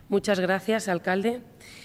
Muchas gracias, alcalde.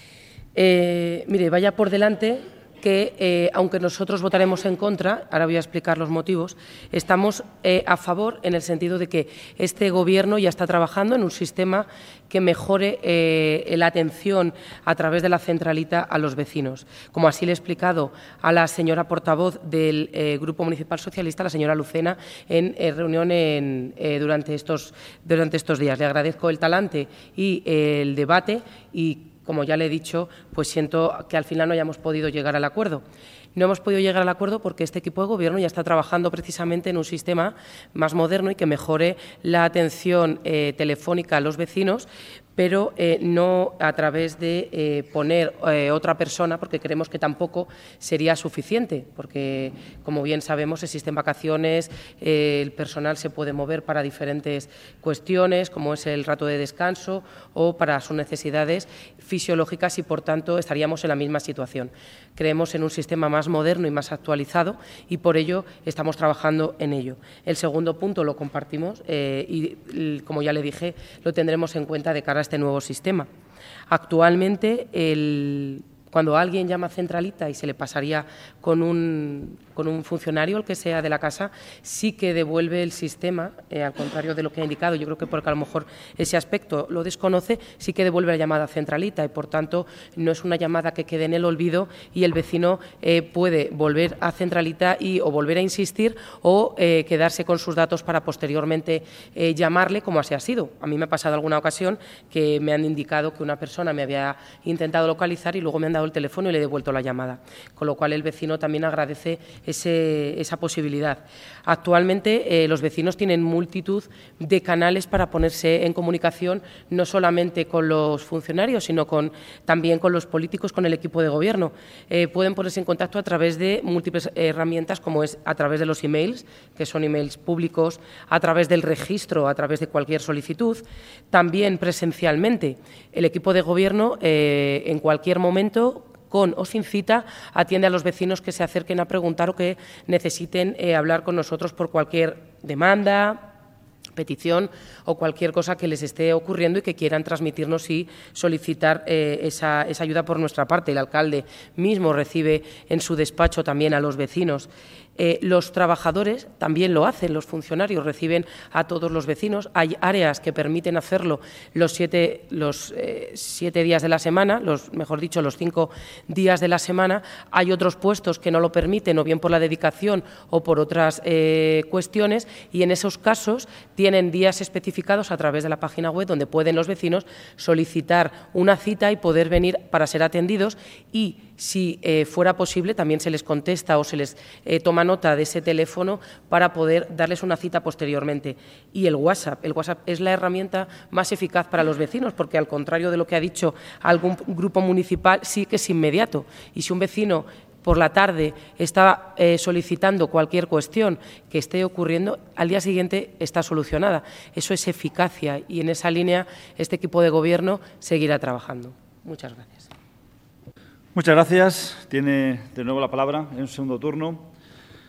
Mire, vaya por delante que, aunque nosotros votaremos en contra, ahora voy a explicar los motivos, estamos a favor en el sentido de que este Gobierno ya está trabajando en un sistema que mejore la atención a través de la centralita a los vecinos. Como así le he explicado a la señora portavoz del Grupo Municipal Socialista, la señora Lucena, en reunión durante estos días. Le agradezco el talante y el debate y, como ya le he dicho, pues siento que al final no hayamos podido llegar al acuerdo. No hemos podido llegar al acuerdo porque este equipo de Gobierno ya está trabajando precisamente en un sistema más moderno y que mejore la atención telefónica a los vecinos, pero no a través de poner otra persona, porque creemos que tampoco sería suficiente, porque, como bien sabemos, existen vacaciones, el personal se puede mover para diferentes cuestiones, como es el rato de descanso o para sus necesidades fisiológicas y, por tanto, estaríamos en la misma situación. Creemos en un sistema más moderno y más actualizado y, por ello, estamos trabajando en ello. El segundo punto lo compartimos y, como ya le dije, lo tendremos en cuenta de cara a este nuevo sistema. Actualmente, cuando alguien llama a centralita y se le pasaría con un funcionario, el que sea de la casa, sí que devuelve el sistema, al contrario de lo que ha indicado. Yo creo que porque a lo mejor ese aspecto lo desconoce, sí que devuelve la llamada a centralita y, por tanto, no es una llamada que quede en el olvido y el vecino puede volver a centralita o volver a insistir o quedarse con sus datos para posteriormente llamarle, como así ha sido. A mí me ha pasado alguna ocasión que me han indicado que una persona me había intentado localizar y luego me han dado el teléfono y le he devuelto la llamada, con lo cual el vecino también agradece esa posibilidad. Actualmente los vecinos tienen multitud de canales para ponerse en comunicación, no solamente con los funcionarios, sino también con los políticos, con el equipo de Gobierno. Pueden ponerse en contacto a través de múltiples herramientas, como es a través de los emails, que son emails públicos, a través del registro, a través de cualquier solicitud, también presencialmente. El equipo de Gobierno en cualquier momento, con o sin cita, atiende a los vecinos que se acerquen a preguntar o que necesiten hablar con nosotros por cualquier demanda, petición o cualquier cosa que les esté ocurriendo y que quieran transmitirnos y solicitar esa ayuda por nuestra parte. El alcalde mismo recibe en su despacho también a los vecinos. Los trabajadores también lo hacen, los funcionarios reciben a todos los vecinos. Hay áreas que permiten hacerlo los 7 días de la semana, mejor dicho, los 5 días de la semana. Hay otros puestos que no lo permiten, o bien por la dedicación o por otras cuestiones, y en esos casos tienen días especificados a través de la página web donde pueden los vecinos solicitar una cita y poder venir para ser atendidos, y si fuera posible también se les contesta o se les toma nota de ese teléfono para poder darles una cita posteriormente. Y el WhatsApp es la herramienta más eficaz para los vecinos, porque, al contrario de lo que ha dicho algún grupo municipal, sí que es inmediato. Y si un vecino por la tarde está solicitando cualquier cuestión que esté ocurriendo, al día siguiente está solucionada. Eso es eficacia y en esa línea este equipo de Gobierno seguirá trabajando. Muchas gracias. Muchas gracias. Tiene de nuevo la palabra en un segundo turno